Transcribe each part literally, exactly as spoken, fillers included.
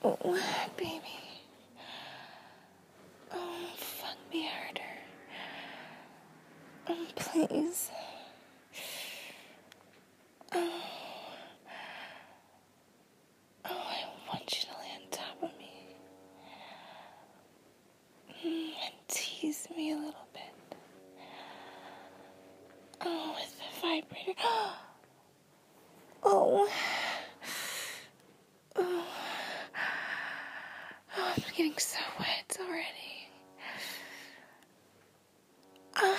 Oh, baby. Oh, fuck me harder. Oh, please. Oh. Oh, I want you to lay on top of me. Mm, and tease me a little bit. Oh, with the vibrator. Oh. Oh. Oh, I'm getting so wet already. Uh,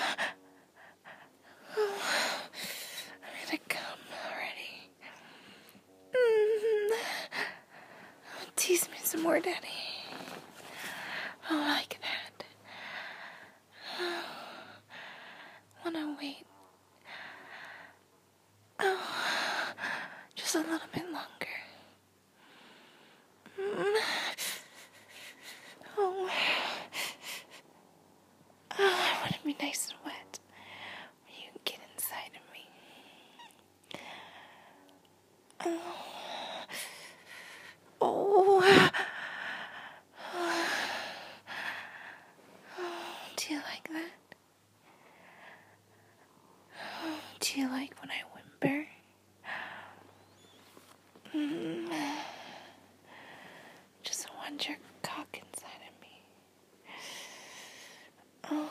oh, I'm gonna come already. Mm. Oh, tease me some more, Daddy. Oh, I like that. Oh, wanna wait. Oh, just a little bit longer. Mm. Oh. Oh, I want to be nice and wet. You can get inside of me. Oh. Oh. Oh. Do you like that? Oh, do you like when I whimper? Mm. Just want your cock inside of me. Oh.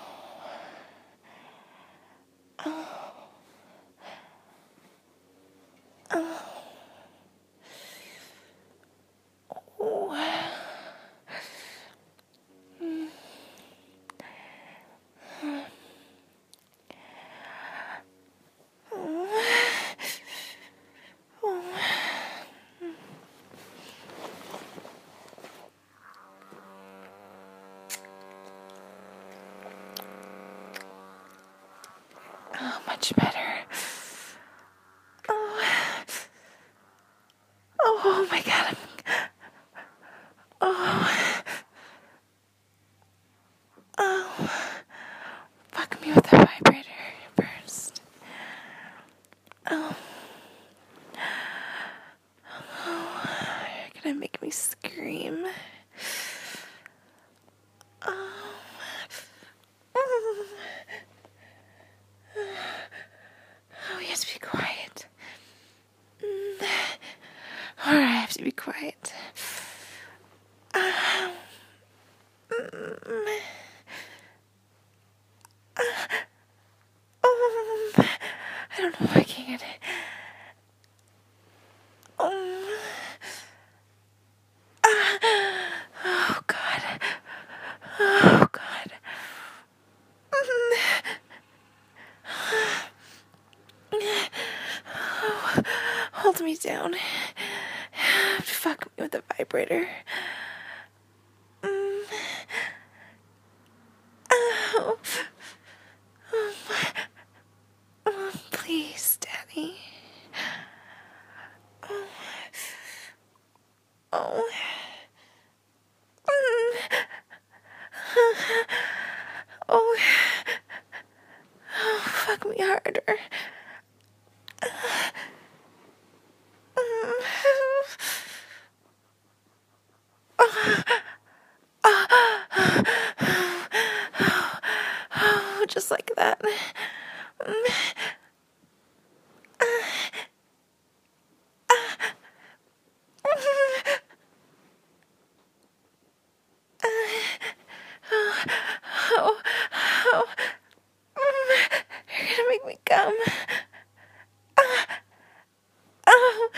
Oh. Oh. Oh. Mm. Oh, much better. Oh. Oh, my God. Oh. Oh. Fuck me with the vibrator first. Oh. Oh. You're gonna make me scream. Oh. Oh, we have to be quiet. Or I have to be quiet. Um, um, I don't know if I can get it. Um, oh, God. Oh, God. Oh, hold me down. Fuck me with the vibrator. Mm. Oh. Oh. Oh, please, Daddy. Oh. Oh. Mm. Oh. Oh, fuck me harder. Oh, just like that. Oh, oh, you're gonna make me come. Oh.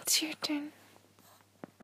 It's your turn.